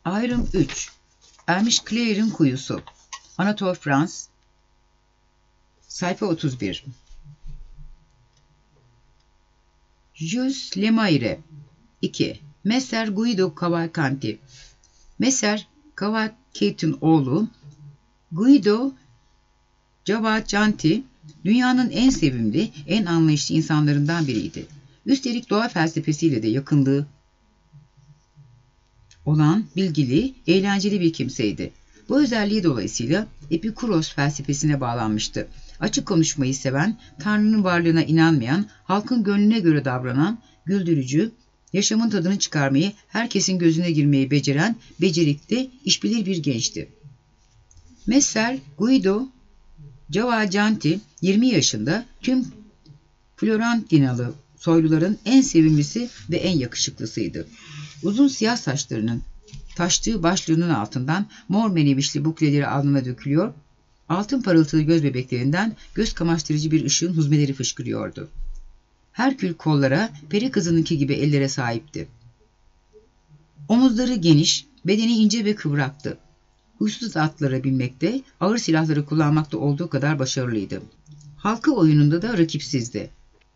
Ayrım 3. Ermiş Claire'in Kuyusu. Anatole France. Sayfa 31. Jules Lemaire. 2. Messer Guido Cavalcanti. Messer Cavalcanti'nin oğlu Guido Cavalcanti dünyanın en sevimli, en anlayışlı insanlarından biriydi. Üstelik doğa felsefesiyle de yakınlığı olan bilgili, eğlenceli bir kimseydi. Bu özelliği dolayısıyla Epikuros felsefesine bağlanmıştı. Açık konuşmayı seven, Tanrı'nın varlığına inanmayan, halkın gönlüne göre davranan, güldürücü, yaşamın tadını çıkarmayı, herkesin gözüne girmeyi beceren, becerikli, işbilir bir gençti. Messer Guido Cavalcanti 20 yaşında tüm Florentinalı soyluların en sevimlisi ve en yakışıklısıydı. Uzun siyah saçlarının taştığı başlığının altından mor menevişli bukleleri alnına dökülüyor, altın parıltılı göz bebeklerinden göz kamaştırıcı bir ışığın huzmeleri fışkırıyordu. Herkül kollara, peri kızınınki gibi ellere sahipti. Omuzları geniş, bedeni ince ve kıvraktı. Huysuz atlara binmekte, ağır silahları kullanmakta olduğu kadar başarılıydı. Halkı oyununda da rakipsizdi.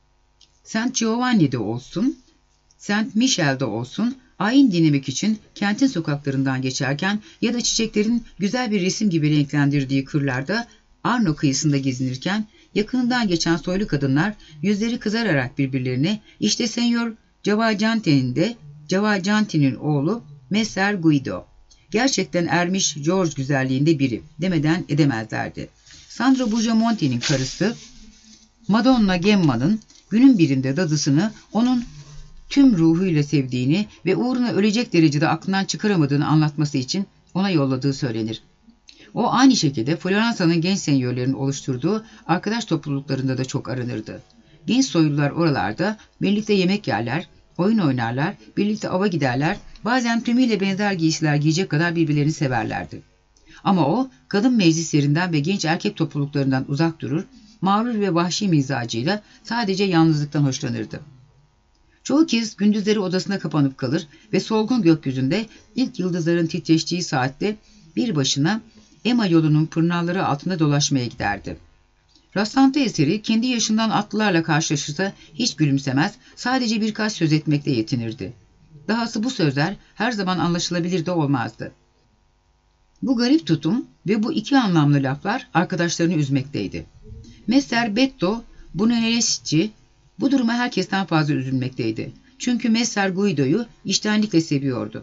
Saint Giovanni'de olsun, Saint Michel'de olsun, ayin dinlemek için kentin sokaklarından geçerken ya da çiçeklerin güzel bir resim gibi renklendirdiği kırlarda Arno kıyısında gezinirken yakınından geçen soylu kadınlar yüzleri kızararak birbirlerine işte Senyor Cavalcanti'nin de Cavalcanti'nin oğlu Messer Guido. Gerçekten ermiş George güzelliğinde biri demeden edemezlerdi. Sandro Bujamonti'nin karısı Madonna Gemma'nın günün birinde dadısını onun tüm ruhuyla sevdiğini ve uğruna ölecek derecede aklından çıkaramadığını anlatması için ona yolladığı söylenir. O aynı şekilde Floransa'nın genç senyörlerin oluşturduğu arkadaş topluluklarında da çok aranırdı. Genç soylular oralarda birlikte yemek yerler, oyun oynarlar, birlikte ava giderler, bazen tümüyle benzer giysiler giyecek kadar birbirlerini severlerdi. Ama o, kadın meclislerinden ve genç erkek topluluklarından uzak durur, mağrur ve vahşi mizacıyla sadece yalnızlıktan hoşlanırdı. Çoğu kez gündüzleri odasına kapanıp kalır ve solgun gökyüzünde ilk yıldızların titreştiği saatte bir başına Ema yolunun pırnalları altında dolaşmaya giderdi. Rastlantı eseri kendi yaşından atlılarla karşılaşırsa hiç gülümsemez, sadece birkaç söz etmekle yetinirdi. Dahası bu sözler her zaman anlaşılabilir de olmazdı. Bu garip tutum ve bu iki anlamlı laflar arkadaşlarını üzmekteydi. Messer Betto Brunelleschi bu duruma herkesten fazla üzülmekteydi. Çünkü Messer Guido'yu içtenlikle seviyordu.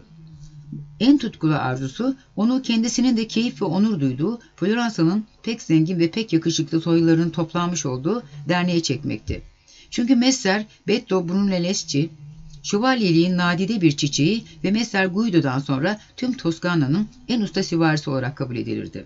En tutkulu arzusu onu kendisinin de keyif ve onur duyduğu Floransa'nın pek zengin ve pek yakışıklı soylularının toplanmış olduğu derneğe çekmekti. Çünkü Messer Betto Brunelleschi şövalyeliğin nadide bir çiçeği ve Messer Guido'dan sonra tüm Toskana'nın en usta süvarisi olarak kabul edilirdi.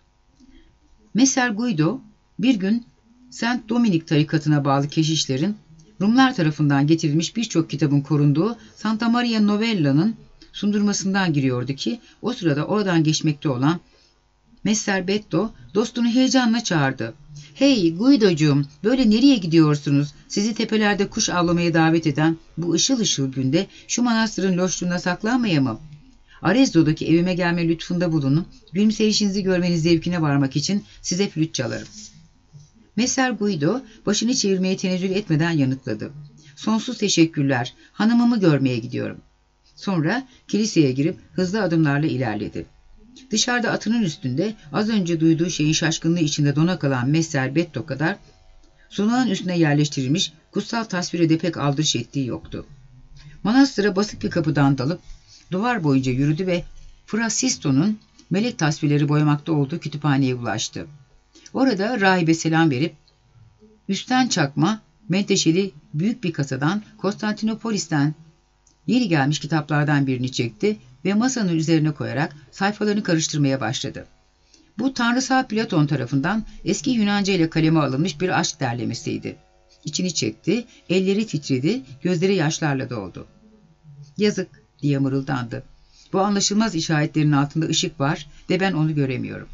Messer Guido bir gün Saint Dominik tarikatına bağlı keşişlerin Rumlar tarafından getirilmiş birçok kitabın korunduğu Santa Maria Novella'nın sundurmasından giriyordu ki o sırada oradan geçmekte olan Messer Betto dostunu heyecanla çağırdı. "Hey Guido'cuğum, böyle nereye gidiyorsunuz? Sizi tepelerde kuş avlamaya davet eden bu ışıl ışıl günde şu manastırın loşluğuna saklanmaya mı? Arezzo'daki evime gelme lütfunda bulunun. Gülümseyişinizi görmeniz zevkine varmak için size flüt çalarım." Messer Guido başını çevirmeye tenezzül etmeden yanıtladı. "Sonsuz teşekkürler. Hanımımı görmeye gidiyorum." Sonra kiliseye girip hızlı adımlarla ilerledi. Dışarıda atının üstünde az önce duyduğu şeyin şaşkınlığı içinde dona kalan Messer Betto kadar sunağın üstüne yerleştirilmiş kutsal tasvire de pek aldırış ettiği yoktu. Manastıra basık bir kapıdan dalıp duvar boyunca yürüdü ve Fra Sisto'nun melek tasvirleri boyamakta olduğu kütüphaneye ulaştı. Orada rahibe selam verip üstten çakma, menteşeli büyük bir kasadan Konstantinopolis'ten yeni gelmiş kitaplardan birini çekti ve masanın üzerine koyarak sayfalarını karıştırmaya başladı. Bu tanrısal Platon tarafından eski Yunanca ile kaleme alınmış bir aşk derlemesiydi. İçini çekti, elleri titredi, gözleri yaşlarla doldu. "Yazık," diye mırıldandı. "Bu anlaşılmaz işaretlerin altında ışık var ve ben onu göremiyorum."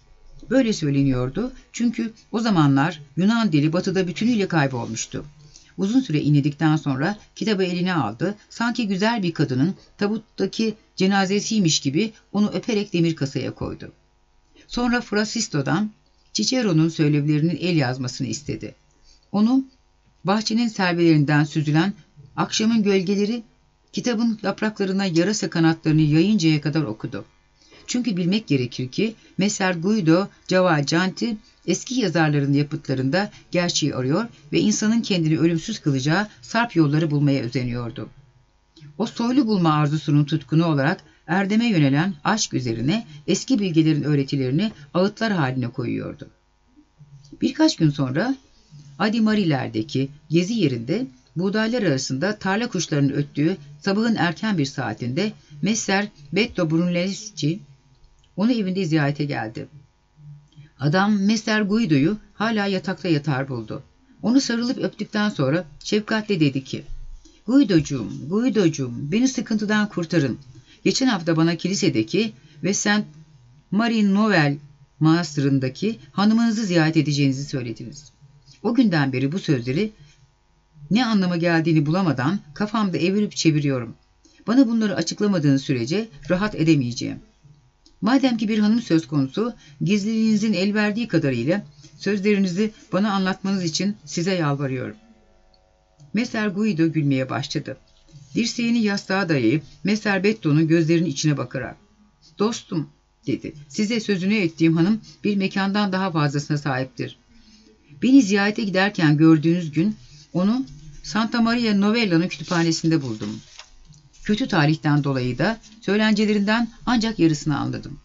Böyle söyleniyordu çünkü o zamanlar Yunan dili batıda bütünüyle kaybolmuştu. Uzun süre inledikten sonra kitabı eline aldı. Sanki güzel bir kadının tabuttaki cenazesiymiş gibi onu öperek demir kasaya koydu. Sonra Frasisto'dan Cicero'nun söylevlerinin el yazmasını istedi. Onu bahçenin servelerinden süzülen akşamın gölgeleri kitabın yapraklarına yarasa kanatlarını yayıncaya kadar okudu. Çünkü bilmek gerekir ki Messer Guido Cavalcanti eski yazarların yapıtlarında gerçeği arıyor ve insanın kendini ölümsüz kılacağı sarp yolları bulmaya özeniyordu. O soylu bulma arzusunun tutkunu olarak erdeme yönelen aşk üzerine eski bilgelerin öğretilerini ağıtlar haline koyuyordu. Birkaç gün sonra Adimariler'deki gezi yerinde buğdaylar arasında tarla kuşlarının öttüğü sabahın erken bir saatinde Messer Betto Brunelleschi onu evinde ziyarete geldi. Adam Messer Guido'yu hala yatakta yatar buldu. Onu sarılıp öptükten sonra şefkatle dedi ki, Guido'cuğum, beni sıkıntıdan kurtarın. Geçen hafta bana kilisedeki ve Saint Marie Novel Manastırı'ndaki hanımınızı ziyaret edeceğinizi söylediniz. O günden beri bu sözleri ne anlama geldiğini bulamadan kafamda evirip çeviriyorum. Bana bunları açıklamadığınız sürece rahat edemeyeceğim. Madem ki bir hanım söz konusu, gizliliğinizin el verdiği kadarıyla sözlerinizi bana anlatmanız için size yalvarıyorum. Messer Guido gülmeye başladı. Dirseğini yastığa dayayıp Messer Betto'nun gözlerinin içine bakarak, "Dostum," dedi, "size sözünü ettiğim hanım bir mekandan daha fazlasına sahiptir. Beni ziyarete giderken gördüğünüz gün onu Santa Maria Novella'nın kütüphanesinde buldum. Kötü tarihten dolayı da söylencelerinden ancak yarısını anladım.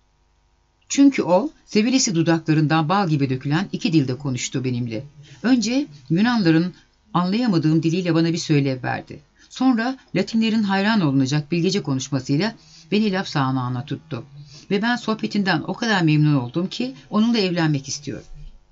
Çünkü o, sevilesi dudaklarından bal gibi dökülen iki dilde konuştu benimle. Önce Yunanların anlayamadığım diliyle bana bir söylev verdi. Sonra Latinlerin hayran olunacak bilgece konuşmasıyla beni laf sağanağına tuttu. Ve ben sohbetinden o kadar memnun oldum ki onunla evlenmek istiyorum."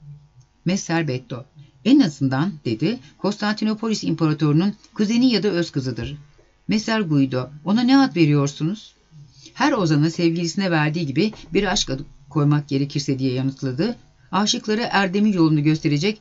Messer Betto, "En azından," dedi, "Konstantinopolis İmparatorunun kuzeni ya da öz kızıdır. Messer Guido, ona ne ad veriyorsunuz?" "Her ozanın sevgilisine verdiği gibi bir aşk adı koymak gerekirse," diye yanıtladı. "Aşıklara erdemin yolunu gösterecek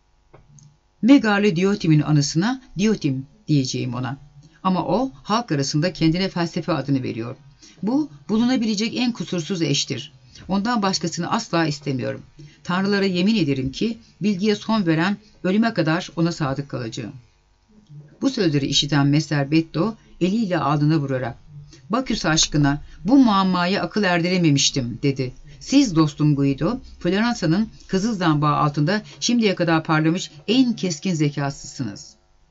Megarlı Diotim'in anısına Diotim diyeceğim ona. Ama o halk arasında kendine felsefe adını veriyor. Bu bulunabilecek en kusursuz eştir. Ondan başkasını asla istemiyorum. Tanrılara yemin ederim ki bilgiye son veren ölüme kadar ona sadık kalacağım." Bu sözleri işiten Messer Betto eliyle alnına vurarak, "Baküs aşkına bu muammaya akıl erdirememiştim," dedi. "Siz dostum Guido, Floransa'nın kızıl zambağı altında şimdiye kadar parlamış en keskin zekasısınız.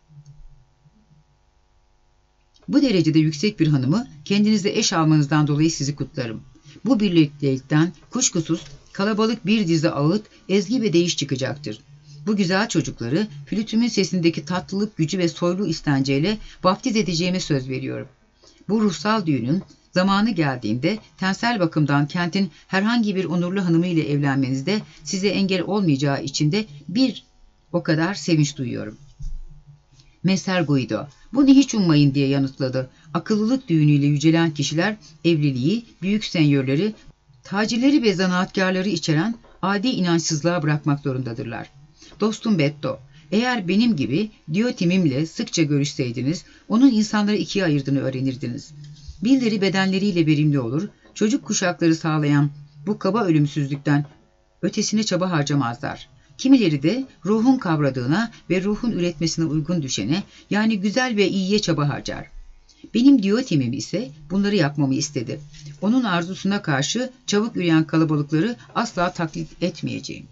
Bu derecede yüksek bir hanımı kendinize eş almanızdan dolayı sizi kutlarım. Bu birliktelikten kuşkusuz kalabalık bir dizi ağıt, ezgi ve değiş çıkacaktır. Bu güzel çocukları flütümün sesindeki tatlılık gücü ve soylu istenceyle vaftiz edeceğime söz veriyorum. Bu ruhsal düğünün zamanı geldiğinde tensel bakımdan kentin herhangi bir onurlu hanımı ile evlenmenizde size engel olmayacağı için de bir o kadar sevinç duyuyorum." Messer Guido, "Bunu hiç ummayın," diye yanıtladı. "Akıllılık düğünüyle yücelen kişiler evliliği, büyük senyörleri, tacirleri ve zanaatkarları içeren adi inançsızlığa bırakmak zorundadırlar. Dostum Betto, eğer benim gibi Diotim'imle sıkça görüşseydiniz, onun insanları ikiye ayırdığını öğrenirdiniz. Birileri bedenleriyle verimli olur, çocuk kuşakları sağlayan bu kaba ölümsüzlükten ötesine çaba harcamazlar. Kimileri de ruhun kavradığına ve ruhun üretmesine uygun düşene, yani güzel ve iyiye çaba harcar. Benim Diotim'im ise bunları yapmamı istedi. Onun arzusuna karşı çabuk üreyen kalabalıkları asla taklit etmeyeceğim."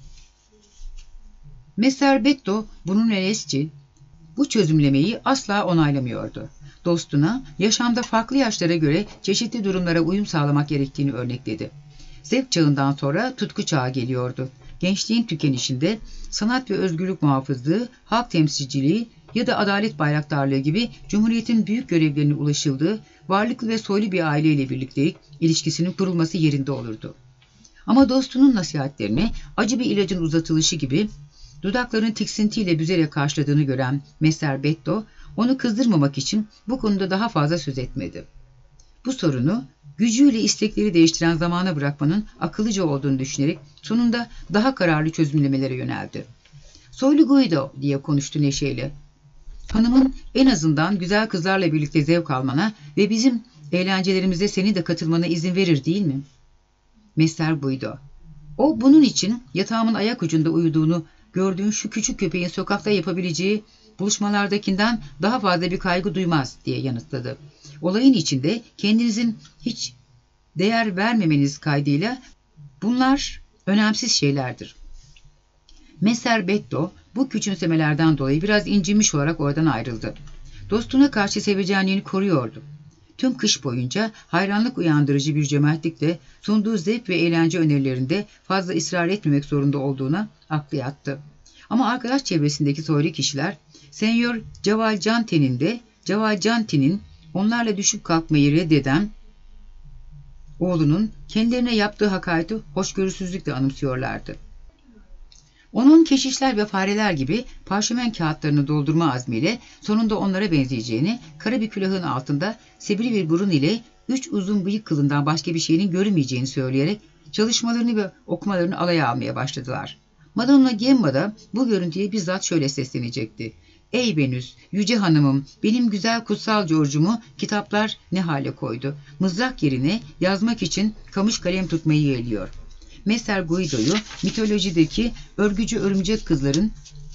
Messer Betto Brunelleschi bu çözümlemeyi asla onaylamıyordu. Dostuna yaşamda farklı yaşlara göre çeşitli durumlara uyum sağlamak gerektiğini örnekledi. Zevk çağından sonra tutku çağı geliyordu. Gençliğin tükenişinde sanat ve özgürlük muhafızlığı, halk temsilciliği ya da adalet bayraktarlığı gibi Cumhuriyet'in büyük görevlerine ulaşıldığı, varlıklı ve soylu bir aileyle birliktelik ilişkisinin kurulması yerinde olurdu. Ama dostunun nasihatlerine acı bir ilacın uzatılışı gibi dudaklarını tiksintiyle büzerek karşıladığını gören Messer Betto, onu kızdırmamak için bu konuda daha fazla söz etmedi. Bu sorunu gücüyle istekleri değiştiren zamana bırakmanın akıllıca olduğunu düşünerek sonunda daha kararlı çözümlemelere yöneldi. "Soylu Guido," diye konuştu neşeyle. Hanımın en azından güzel kızlarla birlikte zevk almana ve bizim eğlencelerimize senin de katılmana izin verir değil mi? Mesler buydu. O bunun için yatağımın ayak ucunda uyuduğunu gördüğün şu küçük köpeğin sokakta yapabileceği buluşmalardakinden daha fazla bir kaygı duymaz diye yanıtladı. Olayın içinde kendinizin hiç değer vermemeniz kaydıyla bunlar önemsiz şeylerdir. Messer Betto bu küçümsemelerden dolayı biraz incinmiş olarak oradan ayrıldı. Dostuna karşı sevecenliğini koruyordu. Tüm kış boyunca hayranlık uyandırıcı bir cömertlikle sunduğu zevk ve eğlence önerilerinde fazla ısrar etmemek zorunda olduğuna aklı yattı. Ama arkadaş çevresindeki soylu kişiler, Senyor Cavalcanti'nin onlarla düşüp kalkmayı reddeden oğlunun kendilerine yaptığı hakareti hoşgörüsüzlükle anımsıyorlardı. Onun keşişler ve fareler gibi parşömen kağıtlarını doldurma azmiyle sonunda onlara benzeyeceğini, kara bir külahın altında sivri bir burun ile 3 uzun bıyık kılından başka bir şeyinin görünmeyeceğini söyleyerek çalışmalarını ve okumalarını alaya almaya başladılar. Madonna Gemma da bu görüntüye bizzat şöyle seslenecekti. Ey Venüs, yüce hanımım, benim güzel kutsal George'umu kitaplar ne hale koydu. Mızrak yerine yazmak için kamış kalem tutmayı yeğliyor. Messer Guido'yu mitolojideki örgücü örümcek kızların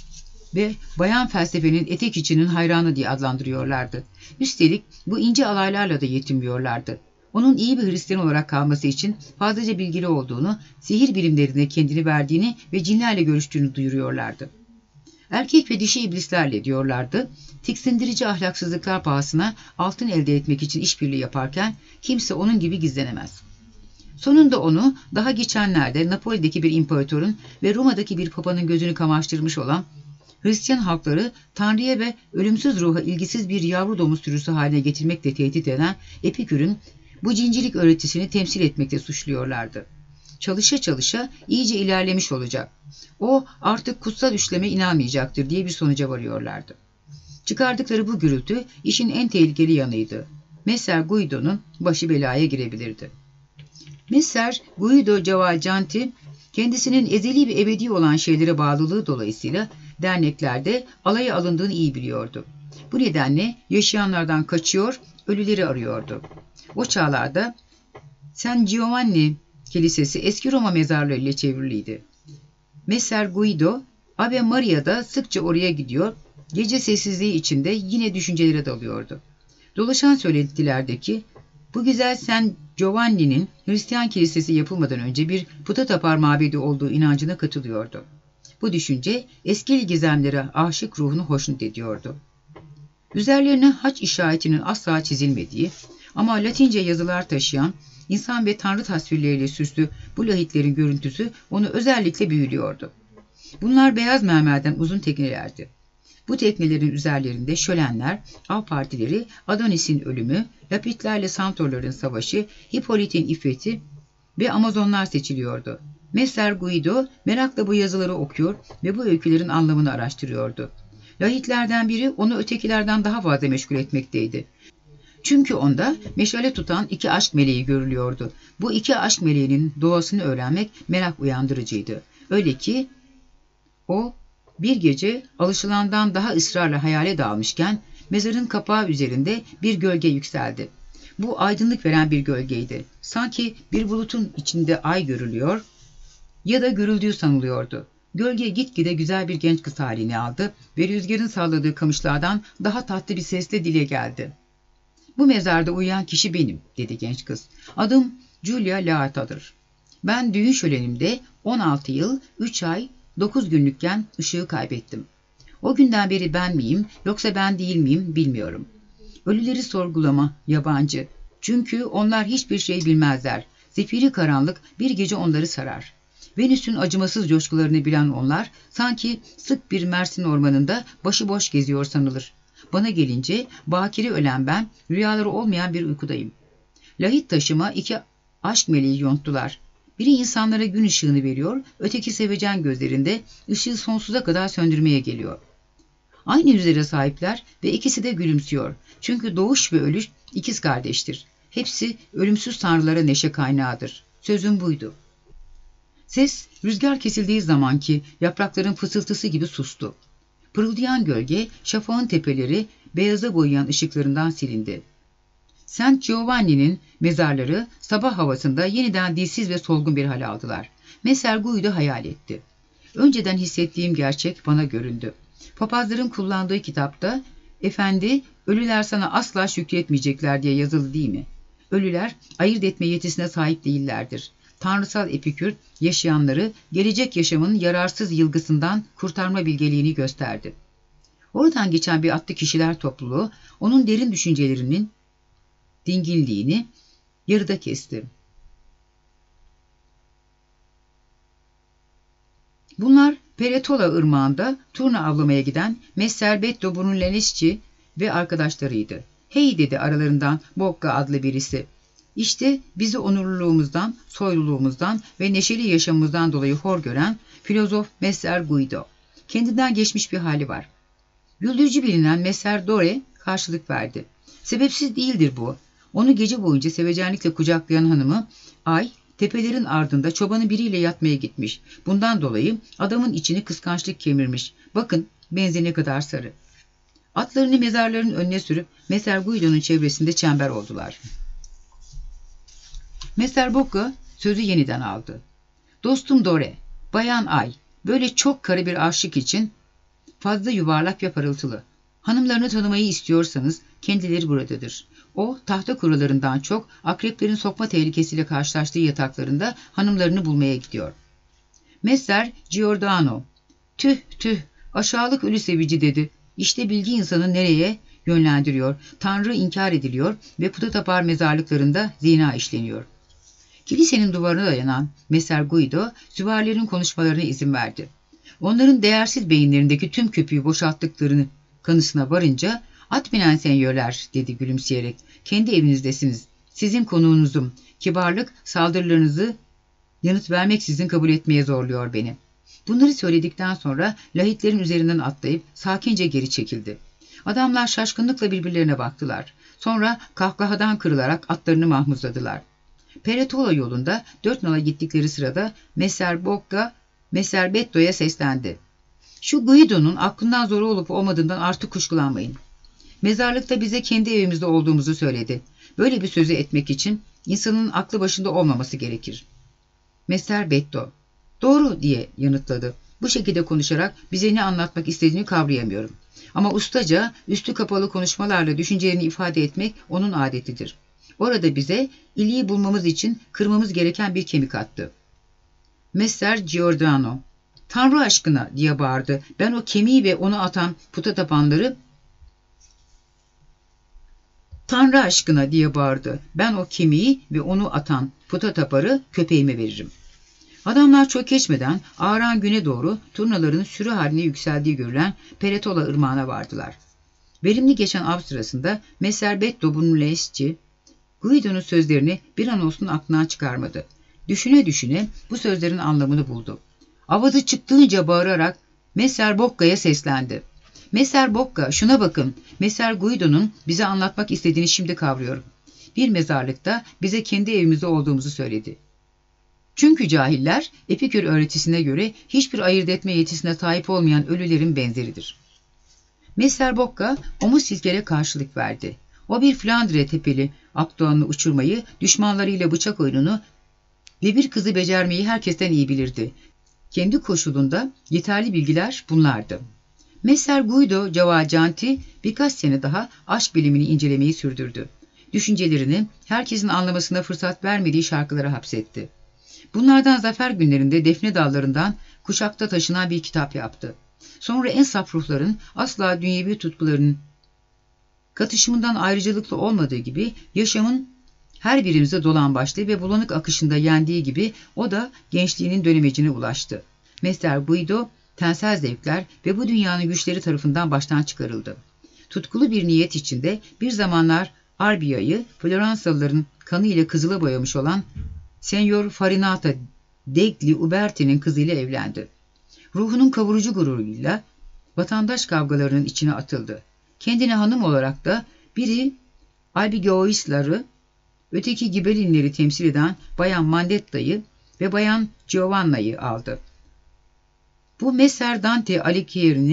ve bayan felsefenin etek içinin hayranı diye adlandırıyorlardı. Üstelik bu ince alaylarla da yetinmiyorlardı. Onun iyi bir Hristiyan olarak kalması için fazlaca bilgili olduğunu, sihir bilimlerine kendini verdiğini ve cinlerle görüştüğünü duyuruyorlardı. Erkek ve dişi iblislerle diyorlardı, tiksindirici ahlaksızlıklar pahasına altın elde etmek için işbirliği yaparken kimse onun gibi gizlenemez. Sonunda onu daha geçenlerde Napoli'deki bir imparatorun ve Roma'daki bir papanın gözünü kamaştırmış olan Hristiyan halkları Tanrı'ya ve ölümsüz ruha ilgisiz bir yavru domuz sürüsü haline getirmekle tehdit eden Epikür'ün bu cincilik öğretisini temsil etmekle suçluyorlardı. Çalışa çalışa iyice ilerlemiş olacak. O artık kutsal üçleme inanmayacaktır diye bir sonuca varıyorlardı. Çıkardıkları bu gürültü işin en tehlikeli yanıydı. Messer Guido'nun başı belaya girebilirdi. Messer Guido Cavalcanti kendisinin ezeli ve ebedi olan şeylere bağlılığı dolayısıyla derneklerde alaya alındığını iyi biliyordu. Bu nedenle yaşayanlardan kaçıyor, ölüleri arıyordu. O çağlarda San Giovanni Kilisesi eski Roma mezarlığı ile çevriliydi. Messer Guido, Ave Maria'da sıkça oraya gidiyor, gece sessizliği içinde yine düşüncelere dalıyordu. Dolaşan söylentilerdeki bu güzel San Giovanni'nin Hristiyan kilisesi yapılmadan önce bir puta tapar mabedi olduğu inancına katılıyordu. Bu düşünce eski gizemlere aşık ruhunu hoşnut ediyordu. Üzerlerine haç işaretinin asla çizilmediği ama Latince yazılar taşıyan insan ve tanrı tasvirleriyle süslü bu lahitlerin görüntüsü onu özellikle büyülüyordu. Bunlar beyaz mermerden uzun teknelerdi. Bu teknelerin üzerlerinde şölenler, av partileri, Adonis'in ölümü, Lapitlerle Santorların savaşı, Hippolyt'in iffeti ve Amazonlar seçiliyordu. Messer Guido merakla bu yazıları okuyor ve bu öykülerin anlamını araştırıyordu. Lahitlerden biri onu ötekilerden daha fazla meşgul etmekteydi. Çünkü onda meşale tutan 2 aşk meleği görülüyordu. Bu 2 aşk meleğinin doğasını öğrenmek merak uyandırıcıydı. Öyle ki o bir gece alışılandan daha ısrarla hayale dalmışken mezarın kapağı üzerinde bir gölge yükseldi. Bu aydınlık veren bir gölgeydi. Sanki bir bulutun içinde ay görülüyor ya da görüldüğü sanılıyordu. Gölge gitgide güzel bir genç kız halini aldı ve rüzgarın salladığı kamışlardan daha tatlı bir sesle dile geldi. "Bu mezarda uyuyan kişi benim," dedi genç kız. "Adım Julia Laata'dır. Ben düğün şölenimde 16 yıl, 3 ay, 9 günlükken ışığı kaybettim. O günden beri ben miyim yoksa ben değil miyim bilmiyorum. Ölüleri sorgulama, yabancı. Çünkü onlar hiçbir şey bilmezler. Zifiri karanlık bir gece onları sarar. Venüs'ün acımasız coşkularını bilen onlar sanki sık bir Mersin ormanında başıboş geziyor sanılır. Bana gelince bakire ölen ben rüyaları olmayan bir uykudayım. Lahit taşıma 2 aşk meleği yonttular. Biri insanlara gün ışığını veriyor, öteki sevecen gözlerinde ışığı sonsuza kadar söndürmeye geliyor. Aynı yüzlere sahipler ve ikisi de gülümsüyor. Çünkü doğuş ve ölüş ikiz kardeştir. Hepsi ölümsüz tanrılara neşe kaynağıdır. Sözüm buydu." Ses rüzgar kesildiği zamanki yaprakların fısıltısı gibi sustu. Pırıldayan gölge, şafağın tepeleri beyaza boyayan ışıklarından silindi. Saint Giovanni'nin mezarları sabah havasında yeniden dilsiz ve solgun bir hal aldılar. Messer Guido hayal etti. Önceden hissettiğim gerçek bana göründü. Papazların kullandığı kitapta, "Efendi, ölüler sana asla şükretmeyecekler" diye yazılı değil mi? Ölüler ayırt etme yetisine sahip değillerdir. Tanrısal Epikür, yaşayanları gelecek yaşamın yararsız yılgısından kurtarma bilgeliğini gösterdi. Oradan geçen bir atlı kişiler topluluğu, onun derin düşüncelerinin dinginliğini yarıda kesti. Bunlar Peretola ırmağında turna avlamaya giden Messer Betto Brunelleschi ve arkadaşlarıydı. "Hey," dedi aralarından Bocca adlı birisi. "İşte bizi onurluluğumuzdan, soyluluğumuzdan ve neşeli yaşamımızdan dolayı hor gören filozof Messer Guido. Kendinden geçmiş bir hali var." Güldürücü bilinen Messer Dore karşılık verdi. "Sebepsiz değildir bu. Onu gece boyunca sevecenlikle kucaklayan hanımı Ay, tepelerin ardında çobanın biriyle yatmaya gitmiş. Bundan dolayı adamın içini kıskançlık kemirmiş. Bakın, benzi ne kadar sarı." Atlarını mezarların önüne sürüp Messer Guido'nun çevresinde çember oldular. Messer Bocca sözü yeniden aldı. "Dostum Dore, Bayan Ay, böyle çok karı bir aşık için fazla yuvarlak ve parıltılı. Hanımlarını tanımayı istiyorsanız kendileri buradadır. O, tahta kurularından çok akreplerin sokma tehlikesiyle karşılaştığı yataklarında hanımlarını bulmaya gidiyor." Messer Giordano, "Tüh tüh, aşağılık ölü sevici," dedi. "İşte bilgi insanı nereye yönlendiriyor? Tanrı inkar ediliyor ve puta tapar mezarlıklarında zina işleniyor." Kilisenin duvarına dayanan Messer Guido, süvarilerin konuşmalarına izin verdi. Onların değersiz beyinlerindeki tüm köpüğü boşalttıklarını kanısına varınca, "At binen senyörler," dedi gülümseyerek, "kendi evinizdesiniz. Sizin konuğunuzum. Kibarlık saldırılarınızı yanıt vermeksizin kabul etmeye zorluyor beni." Bunları söyledikten sonra lahitlerin üzerinden atlayıp sakince geri çekildi. Adamlar şaşkınlıkla birbirlerine baktılar. Sonra kahkahadan kırılarak atlarını mahmuzladılar. Peretola yolunda 4 nala gittikleri sırada Messer Bocca, Messer Betto'ya seslendi. "Şu Guido'nun aklından zoru olup olmadığından artık kuşkulanmayın. Mezarlıkta bize kendi evimizde olduğumuzu söyledi. Böyle bir sözü etmek için insanın aklı başında olmaması gerekir." Messer Betto, "Doğru," diye yanıtladı. "Bu şekilde konuşarak bize ne anlatmak istediğini kavrayamıyorum. Ama ustaca, üstü kapalı konuşmalarla düşüncelerini ifade etmek onun adetidir. Orada bize iliği bulmamız için kırmamız gereken bir kemik attı." Messer Giordano, "Tanrı aşkına," diye bağırdı. "Ben o kemiği ve onu atan puta tapanları Tanrı aşkına," diye bağırdı. "Ben o kemiği ve onu atan puta taparı köpeğime veririm." Adamlar çok geçmeden ağaran güne doğru turnaların sürü haline yükseldiği görülen Peretola ırmağına vardılar. Verimli geçen av sırasında Messer Betto Brunelleschi, Guido'nun sözlerini bir an olsun aklından çıkarmadı. Düşüne düşüne bu sözlerin anlamını buldu. Avazı çıktığınca bağırarak Messer Bocca'ya seslendi. "Messer Bocca, şuna bakın. Messer Guido'nun bize anlatmak istediğini şimdi kavruyorum. Bir mezarlıkta bize kendi evimizde olduğumuzu söyledi. Çünkü cahiller Epikür öğretisine göre hiçbir ayırt etme yetisine sahip olmayan ölülerin benzeridir." Messer Bocca omuz silkere karşılık verdi. O bir Flandre tepeli akdoğanını uçurmayı, düşmanlarıyla bıçak oyununu ve bir kızı becermeyi herkesten iyi bilirdi. Kendi koşulunda yeterli bilgiler bunlardı. Messer Guido Cavalcanti birkaç sene daha aşk bilimini incelemeyi sürdürdü. Düşüncelerini herkesin anlamasına fırsat vermediği şarkılara hapsetti. Bunlardan zafer günlerinde defne dallarından kuşakta taşınan bir kitap yaptı. Sonra en saf ruhların asla dünyevi tutkularının katışımından ayrıcalıklı olmadığı gibi yaşamın her birimize dolambaçlı ve bulanık akışında yendiği gibi o da gençliğinin dönemecine ulaştı. Messer Guido tensel zevkler ve bu dünyanın güçleri tarafından baştan çıkarıldı. Tutkulu bir niyet içinde bir zamanlar Arbia'yı Floransalıların kanı ile kızıla boyamış olan Senyor Farinata degli Uberti'nin kızıyla evlendi. Ruhunun kavurucu gururuyla vatandaş kavgalarının içine atıldı. Kendine hanım olarak da biri Albigeoisları, öteki Gibelinleri temsil eden Bayan Mandetta'yı ve Bayan Giovanna'yı aldı. Bu Messer Dante Alighieri'nin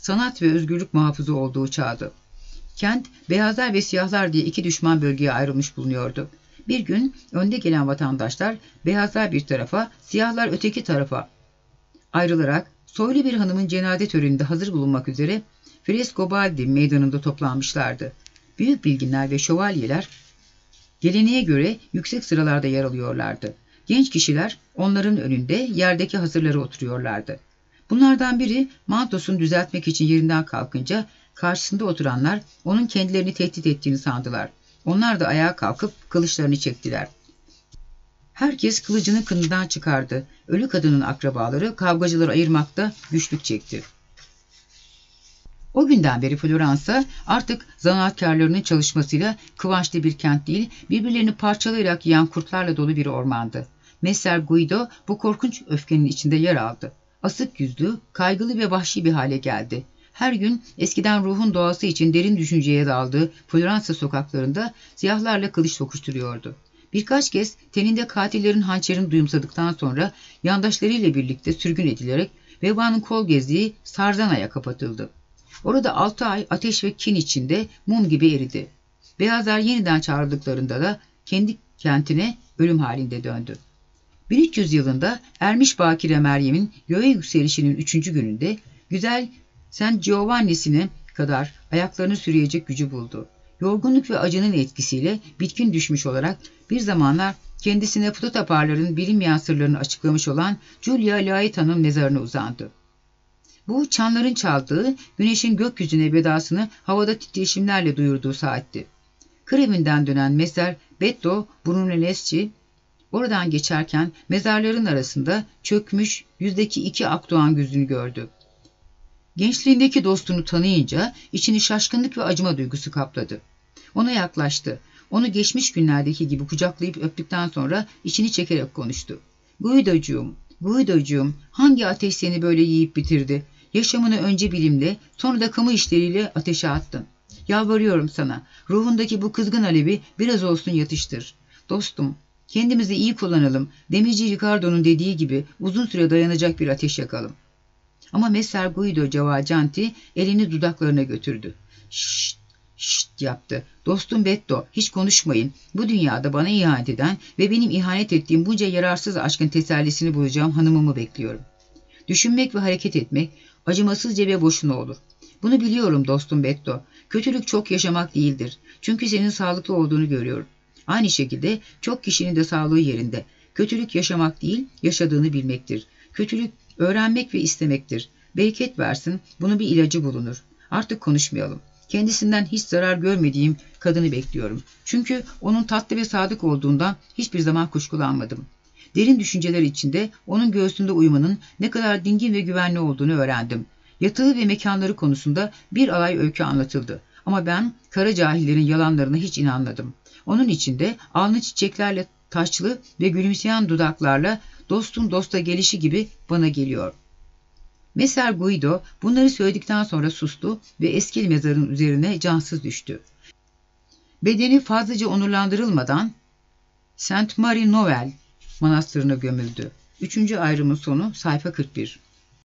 sanat ve özgürlük muhafızı olduğu çağdı. Kent, beyazlar ve siyahlar diye iki düşman bölgeye ayrılmış bulunuyordu. Bir gün önde gelen vatandaşlar beyazlar bir tarafa, siyahlar öteki tarafa ayrılarak soylu bir hanımın cenaze töreninde hazır bulunmak üzere Frescobaldi meydanında toplanmışlardı. Büyük bilginler ve şövalyeler geleneğe göre yüksek sıralarda yer alıyorlardı. Genç kişiler onların önünde yerdeki hazırlara oturuyorlardı. Bunlardan biri mantosunu düzeltmek için yerinden kalkınca karşısında oturanlar onun kendilerini tehdit ettiğini sandılar. Onlar da ayağa kalkıp kılıçlarını çektiler. Herkes kılıcını kınından çıkardı. Ölü kadının akrabaları kavgacıları ayırmakta güçlük çekti. O günden beri Floransa artık zanaatkarlarının çalışmasıyla kıvançlı bir kent değil, birbirlerini parçalayarak yiyen kurtlarla dolu bir ormandı. Messer Guido bu korkunç öfkenin içinde yer aldı. Asık yüzlü, kaygılı ve vahşi bir hale geldi. Her gün eskiden ruhun doğası için derin düşünceye daldığı Floransa sokaklarında siyahlarla kılıç tokuşturuyordu. Birkaç kez teninde katillerin hançerini duyumsadıktan sonra yandaşlarıyla birlikte sürgün edilerek vebanın kol gezdiği Sarzana'ya kapatıldı. Orada 6 ay ateş ve kin içinde mum gibi eridi. Beyazlar yeniden çağrıldıklarında da kendi kentine ölüm halinde döndü. 1300 yılında Ermiş Bakire Meryem'in göğe yükselişinin 3. gününde güzel Saint Giovanni'sine kadar ayaklarını sürüyecek gücü buldu. Yorgunluk ve acının etkisiyle bitkin düşmüş olarak bir zamanlar kendisine Ptotaparların bilinmeyen sırlarını açıklamış olan Julia Laeta'nın mezarına uzandı. Bu çanların çaldığı, güneşin gökyüzüne vedasını havada titreşimlerle duyurduğu saatti. Kır evinden dönen Messer Betto Brunelleschi oradan geçerken mezarların arasında çökmüş yüzdeki 2 akdoğan gözünü gördü. Gençliğindeki dostunu tanıyınca içini şaşkınlık ve acıma duygusu kapladı. Ona yaklaştı. Onu geçmiş günlerdeki gibi kucaklayıp öptükten sonra içini çekerek konuştu. Guido'cuğum, hangi ateş seni böyle yiyip bitirdi? Yaşamını önce bilimle, sonra da kamu işleriyle ateşe attın. Yalvarıyorum sana, ruhundaki bu kızgın alevi biraz olsun yatıştır. Dostum, kendimizi iyi kullanalım, demirci Ricardo'nun dediği gibi uzun süre dayanacak bir ateş yakalım. Ama Messer Guido Cavalcanti elini dudaklarına götürdü. Şşt, şşt yaptı. Dostum Betto, hiç konuşmayın. Bu dünyada bana ihanet eden ve benim ihanet ettiğim bunca yararsız aşkın tesellisini bulacağım hanımımı bekliyorum. Düşünmek ve hareket etmek acımasızca ve boşuna olur. Bunu biliyorum dostum Betto. Kötülük çok yaşamak değildir. Çünkü senin sağlıklı olduğunu görüyorum. Aynı şekilde çok kişinin de sağlığı yerinde. Kötülük yaşamak değil, yaşadığını bilmektir. Kötülük öğrenmek ve istemektir. Bereket versin, bunun bir ilacı bulunur. Artık konuşmayalım. Kendisinden hiç zarar görmediğim kadını bekliyorum. Çünkü onun tatlı ve sadık olduğundan hiçbir zaman kuşkulanmadım. Derin düşünceler içinde onun göğsünde uyumanın ne kadar dingin ve güvenli olduğunu öğrendim. Yatığı ve mekanları konusunda bir alay öykü anlatıldı. Ama ben kara cahillerin yalanlarına hiç inanmadım. Onun içinde alnı çiçeklerle taçlı ve gülümseyen dudaklarla dostun dosta gelişi gibi bana geliyor. Messer Guido bunları söyledikten sonra sustu ve eski mezarın üzerine cansız düştü. Bedeni fazlaca onurlandırılmadan Saint Marie Novel manastırına gömüldü. 3. ayrımın sonu sayfa 41.